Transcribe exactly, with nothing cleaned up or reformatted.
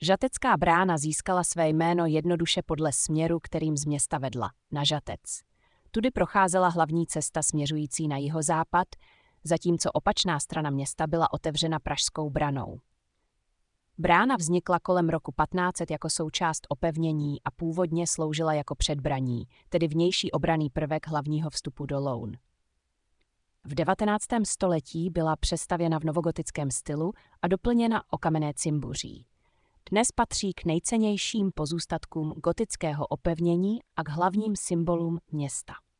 Žatecká brána získala své jméno jednoduše podle směru, kterým z města vedla, na Žatec. Tudy procházela hlavní cesta směřující na jihozápad, zatímco opačná strana města byla otevřena Pražskou branou. Brána vznikla kolem roku patnáct set jako součást opevnění a původně sloužila jako předbraní, tedy vnější obranný prvek hlavního vstupu do Loun. V devatenáctém století byla přestavěna v novogotickém stylu a doplněna o kamenné cimbuří. Dnes patří k nejcennějším pozůstatkům gotického opevnění a k hlavním symbolům města.